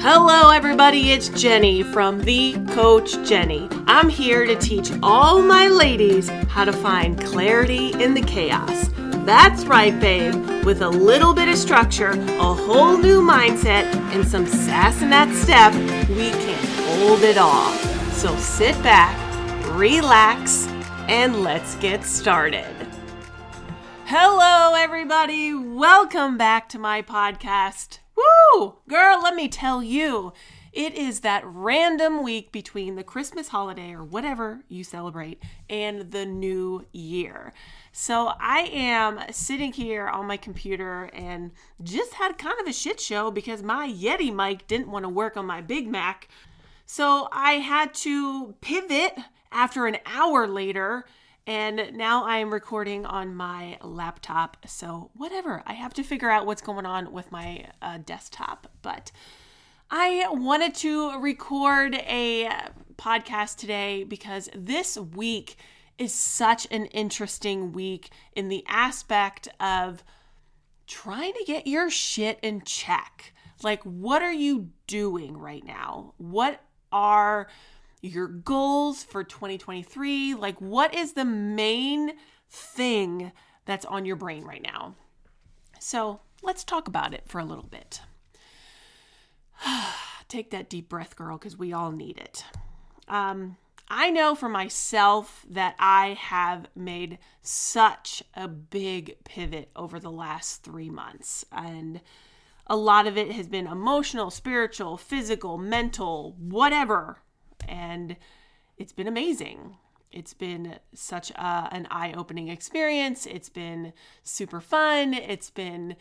Hello everybody, it's Jenny from The Coach Jenny. I'm here to teach all my ladies how to find clarity in the chaos. That's right, babe. With a little bit of structure, a whole new mindset, and some sass in that step, we can hold it all. So sit back, relax, and let's get started. Hello everybody, welcome back to my podcast. Woo! Girl, let me tell you, it is that random week between the Christmas holiday or whatever you celebrate and the new year. So I am sitting here on my computer and just had kind of a shit show because my Yeti mic didn't want to work on my Big Mac. So I had to pivot after an hour later. And now I am recording on my laptop. So whatever, I have to figure out what's going on with my desktop. But I wanted to record a podcast today because this week is such an interesting week in the aspect of trying to get your shit in check. Like, what are you doing right now? What are your goals for 2023? Like, what is the main thing that's on your brain right now? So let's talk about it for a little bit. Take that deep breath, girl, because we all need it. I know for myself that I have made such a big pivot over the last 3 months, and a lot of it has been emotional, spiritual, physical, mental, whatever. And it's been amazing. It's been such an eye-opening experience. It's been super fun. It's been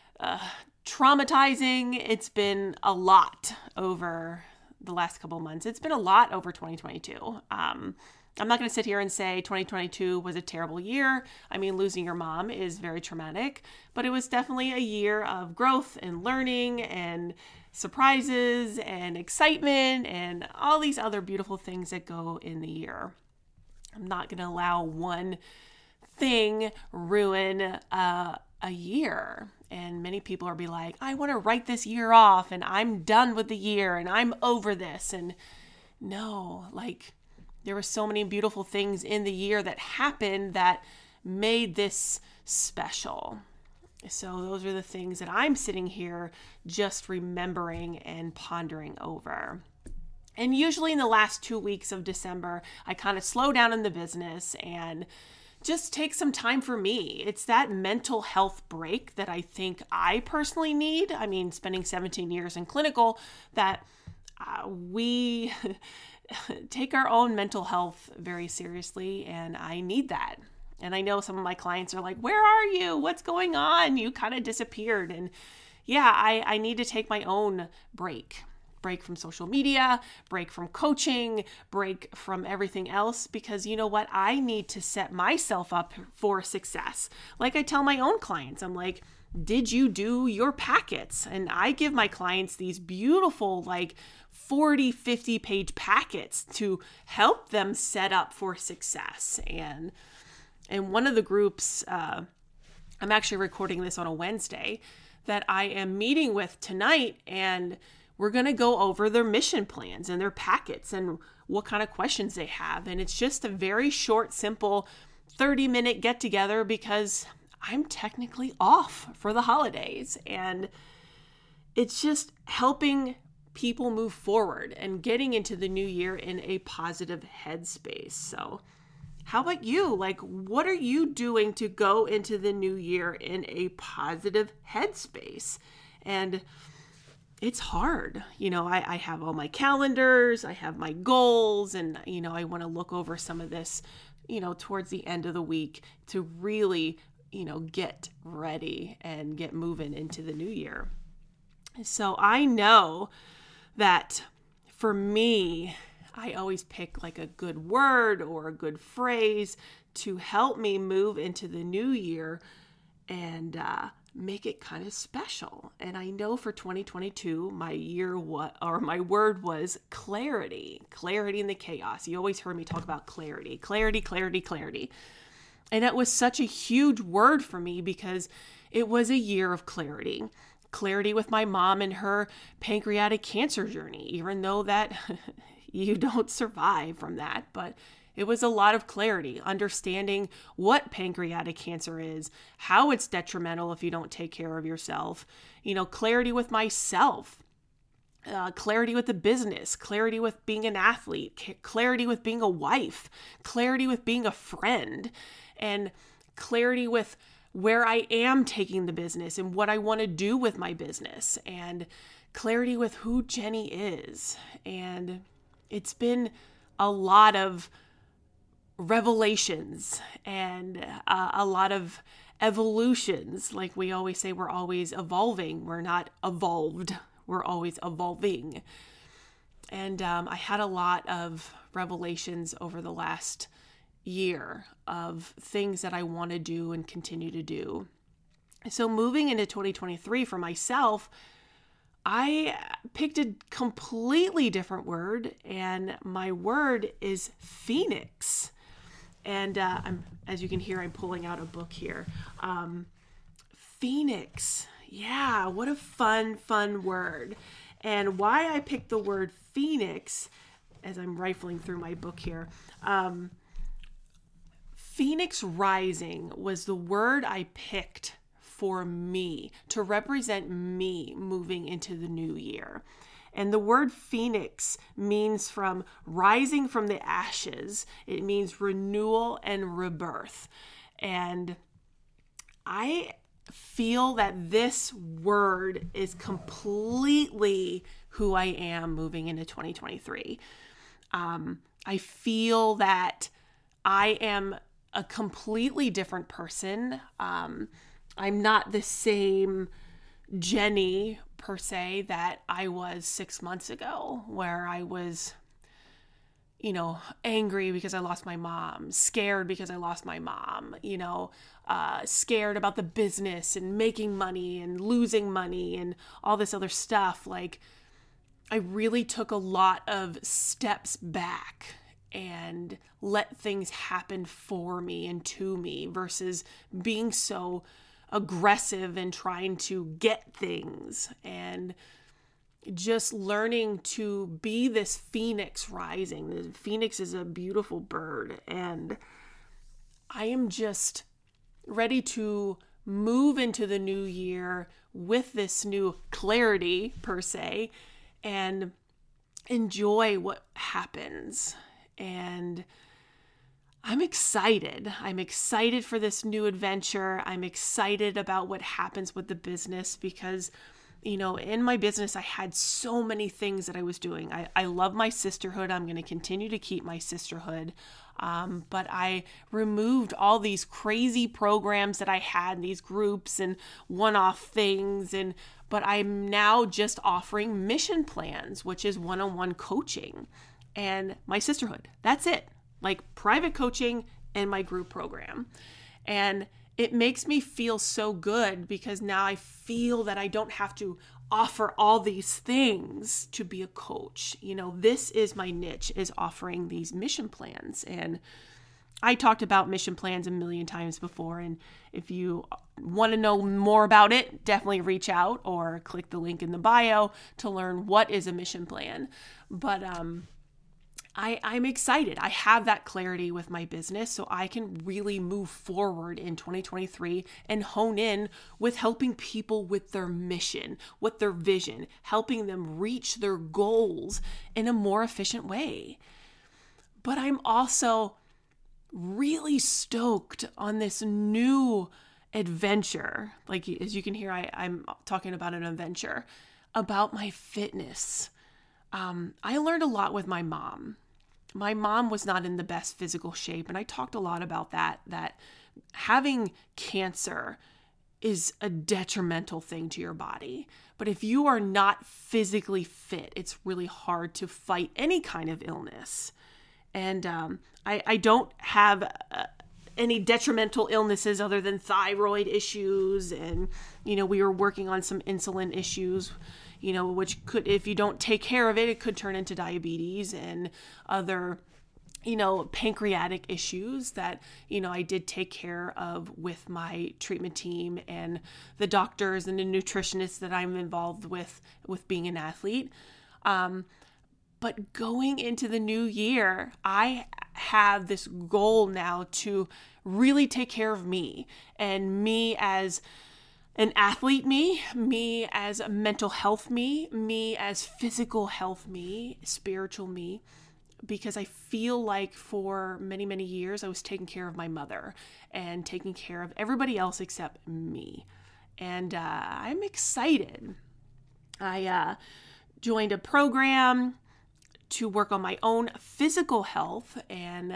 traumatizing. It's been a lot over the last couple of months. It's been a lot over 2022. I'm not going to sit here and say 2022 was a terrible year. I mean, losing your mom is very traumatic, but it was definitely a year of growth and learning and surprises and excitement and all these other beautiful things that go in the year. I'm not going to allow one thing ruin a year. And many people are be like, I want to write this year off and I'm done with the year and I'm over this. And no, like, there were so many beautiful things in the year that happened that made this special. So those are the things that I'm sitting here just remembering and pondering over. And usually in the last 2 weeks of December, I kind of slow down in the business and just take some time for me. It's that mental health break that I think I personally need. I mean, spending 17 years in clinical, that we take our own mental health very seriously, and I need that. And I know some of my clients are like, where are you? What's going on? You kind of disappeared. And yeah, I need to take my own break from social media, break from coaching, break from everything else, because you know what? I need to set myself up for success. Like I tell my own clients, I'm like, did you do your packets? And I give my clients these beautiful, like 40, 50 page packets to help them set up for success. And one of the groups, I'm actually recording this on a Wednesday, that I am meeting with tonight, and we're going to go over their mission plans and their packets and what kind of questions they have. And it's just a very short, simple 30-minute get together because I'm technically off for the holidays. And it's just helping people move forward and getting into the new year in a positive headspace. So how about you? Like, what are you doing to go into the new year in a positive headspace? And it's hard. You know, I have all my calendars, I have my goals, and, you know, I want to look over some of this, you know, towards the end of the week to really, you know, get ready and get moving into the new year. So I know that for me, I always pick like a good word or a good phrase to help me move into the new year and make it kind of special. And I know for 2022, my word was clarity in the chaos. You always heard me talk about clarity. And it was such a huge word for me because it was a year of clarity. clarity with my mom and her pancreatic cancer journey, even though that you don't survive from that. But it was a lot of clarity, understanding what pancreatic cancer is, how it's detrimental if you don't take care of yourself, clarity with myself, clarity with the business, clarity with being an athlete, clarity with being a wife, clarity with being a friend, and clarity with where I am taking the business and what I want to do with my business, and clarity with who Jenny is. And it's been a lot of revelations and a lot of evolutions. Like we always say, we're always evolving. We're not evolved. We're always evolving. And I had a lot of revelations over the last year of things that I want to do and continue to do. So moving into 2023 for myself, I picked a completely different word, and my word is Phoenix. And as you can hear, I'm pulling out a book here. Phoenix. Yeah, what a fun word. And why I picked the word Phoenix, as I'm rifling through my book here, Phoenix rising was the word I picked for me to represent me moving into the new year. And the word Phoenix means from rising from the ashes. It means renewal and rebirth. And I feel that this word is completely who I am moving into 2023. I feel that I am a completely different person. I'm not the same Jenny per se that I was 6 months ago, where I was, angry because I lost my mom, scared because I lost my mom, scared about the business and making money and losing money and all this other stuff. Like, I really took a lot of steps back and let things happen for me and to me versus being so aggressive and trying to get things, and just learning to be this phoenix rising. The phoenix is a beautiful bird, and I am just ready to move into the new year with this new clarity per se and enjoy what happens. And I'm excited. I'm excited for this new adventure. I'm excited about what happens with the business because, in my business, I had so many things that I was doing. I love my sisterhood. I'm going to continue to keep my sisterhood. But I removed all these crazy programs that I had, these groups and one-off things. But I'm now just offering mission plans, which is one-on-one coaching and my sisterhood. That's it. Like private coaching and my group program. And it makes me feel so good because now I feel that I don't have to offer all these things to be a coach. This is my niche, is offering these mission plans. And I talked about mission plans a million times before. And if you want to know more about it, definitely reach out or click the link in the bio to learn what is a mission plan. But, I'm excited. I have that clarity with my business so I can really move forward in 2023 and hone in with helping people with their mission, with their vision, helping them reach their goals in a more efficient way. But I'm also really stoked on this new adventure. Like, as you can hear, I'm talking about an adventure about my fitness. I learned a lot with my mom. My mom was not in the best physical shape, and I talked a lot about that having cancer is a detrimental thing to your body. But if you are not physically fit, it's really hard to fight any kind of illness. And I don't have any detrimental illnesses other than thyroid issues, and we were working on some insulin issues, which could, if you don't take care of it, it could turn into diabetes and other, pancreatic issues that, I did take care of with my treatment team and the doctors and the nutritionists that I'm involved with being an athlete. But going into the new year, I have this goal now to really take care of me, and me as an athlete, me as a mental health, me as physical health, me, spiritual me, because I feel like for many, many years I was taking care of my mother and taking care of everybody else except me. And I'm excited. I joined a program to work on my own physical health, and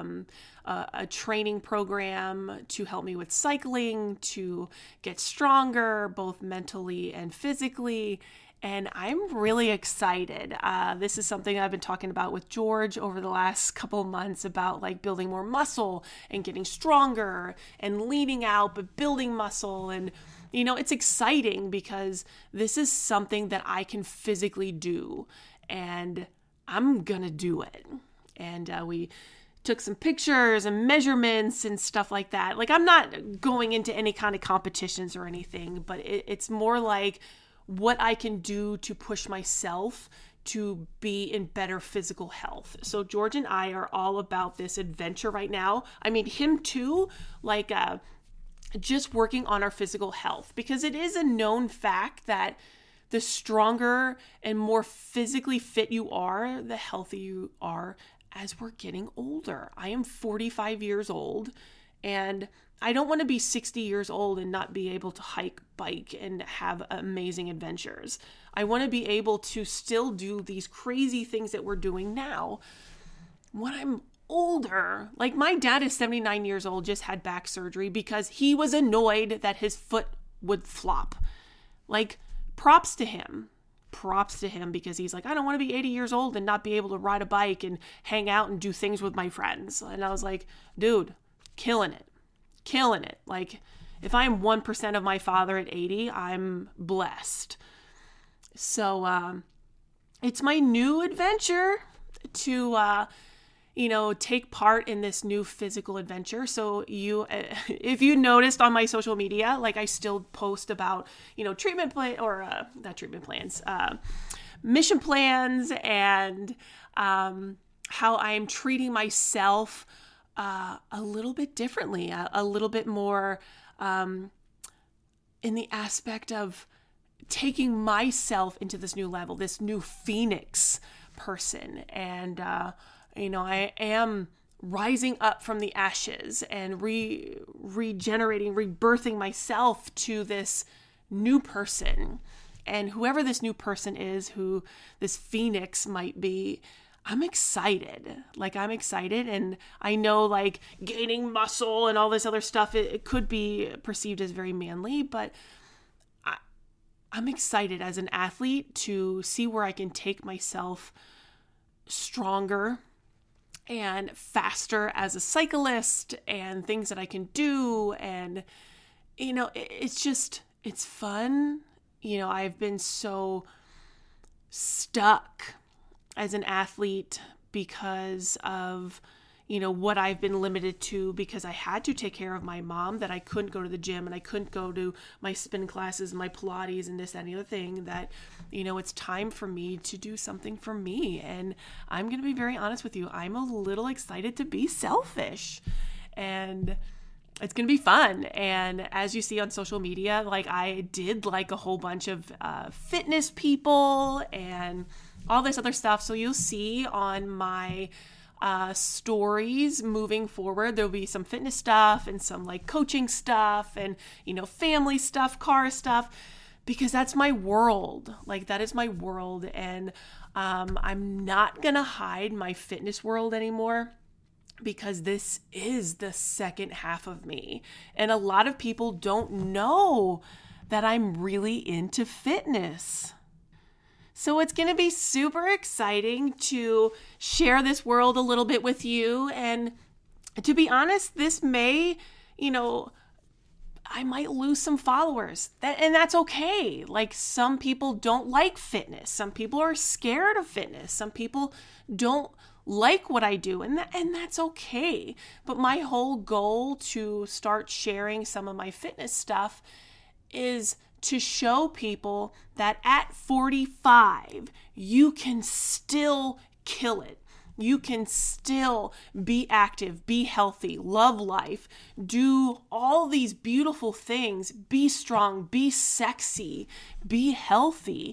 a training program to help me with cycling, to get stronger, both mentally and physically. And I'm really excited. This is something I've been talking about with George over the last couple of months about like building more muscle and getting stronger and leaning out, but building muscle. And, it's exciting because this is something that I can physically do, and I'm gonna do it. And we took some pictures and measurements and stuff like that. Like, I'm not going into any kind of competitions or anything, but it's more like what I can do to push myself to be in better physical health. So George and I are all about this adventure right now. I mean, him too, like just working on our physical health, because it is a known fact that the stronger and more physically fit you are, the healthier you are as we're getting older. I am 45 years old, and I don't want to be 60 years old and not be able to hike, bike, and have amazing adventures. I want to be able to still do these crazy things that we're doing now when I'm older. Like, my dad is 79 years old, just had back surgery because he was annoyed that his foot would flop. Like, props to him because he's like, I don't want to be 80 years old and not be able to ride a bike and hang out and do things with my friends. And I was like, dude, killing it. Like, if I'm 1% of my father at 80, I'm blessed. So it's my new adventure to take part in this new physical adventure. So if you noticed on my social media, like, I still post about, treatment plan or not treatment plans, mission plans, and how I'm treating myself a little bit differently, a little bit more in the aspect of taking myself into this new level, this new Phoenix person. And, I am rising up from the ashes and regenerating, rebirthing myself to this new person. And whoever this new person is, who this Phoenix might be, I'm excited. I'm excited. And I know, like, gaining muscle and all this other stuff, it could be perceived as very manly, but I'm excited as an athlete to see where I can take myself stronger and faster as a cyclist, and things that I can do. And, it's fun. I've been so stuck as an athlete because of, what I've been limited to, because I had to take care of my mom, that I couldn't go to the gym and I couldn't go to my spin classes, my Pilates, and this, that, and the other thing, that, it's time for me to do something for me. And I'm going to be very honest with you. I'm a little excited to be selfish, and it's going to be fun. And as you see on social media, like, I did like a whole bunch of fitness people and all this other stuff. So you'll see on my stories moving forward, there'll be some fitness stuff and some like coaching stuff and, family stuff, car stuff, because that's my world. Like, that is my world. And I'm not going to hide my fitness world anymore, because this is the second half of me. And a lot of people don't know that I'm really into fitness. So it's going to be super exciting to share this world a little bit with you. And to be honest, this may, I might lose some followers, and that's okay. Like, some people don't like fitness. Some people are scared of fitness. Some people don't like what I do, and that's okay. But my whole goal to start sharing some of my fitness stuff is to show people that at 45, you can still kill it. You can still be active, be healthy, love life, do all these beautiful things, be strong, be sexy, be healthy,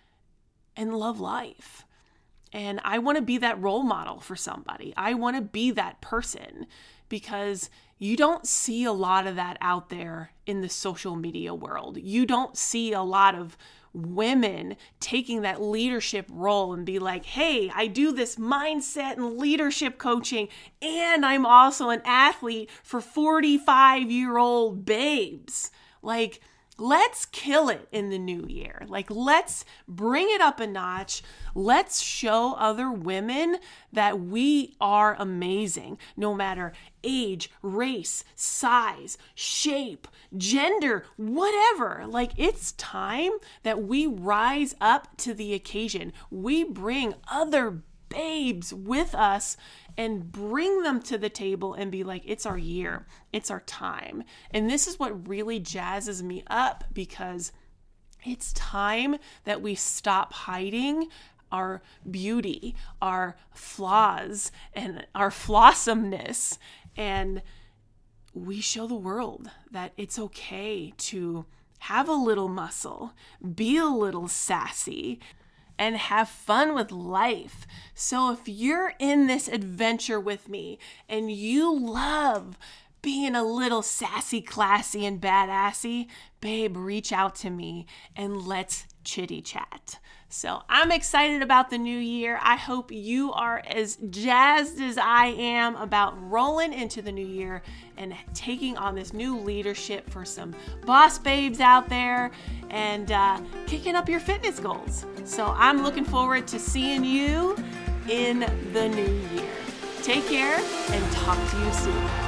and love life. And I want to be that role model for somebody. I want to be that person, because you don't see a lot of that out there in the social media world. You don't see a lot of women taking that leadership role and be like, hey, I do this mindset and leadership coaching, and I'm also an athlete for 45-year-old babes. Like, let's kill it in the new year. Like, let's bring it up a notch. Let's show other women that we are amazing, no matter age, race, size, shape, gender, whatever. Like, it's time that we rise up to the occasion. We bring other babes with us and bring them to the table and be like, it's our year, it's our time. And this is what really jazzes me up, because it's time that we stop hiding our beauty, our flaws, and our flossomeness. And we show the world that it's okay to have a little muscle, be a little sassy, and have fun with life. So if you're in this adventure with me and you love being a little sassy, classy, and badassy, babe, reach out to me and let's chitty chat. So I'm excited about the new year. I hope you are as jazzed as I am about rolling into the new year and taking on this new leadership for some boss babes out there and kicking up your fitness goals. So I'm looking forward to seeing you in the new year. Take care and talk to you soon.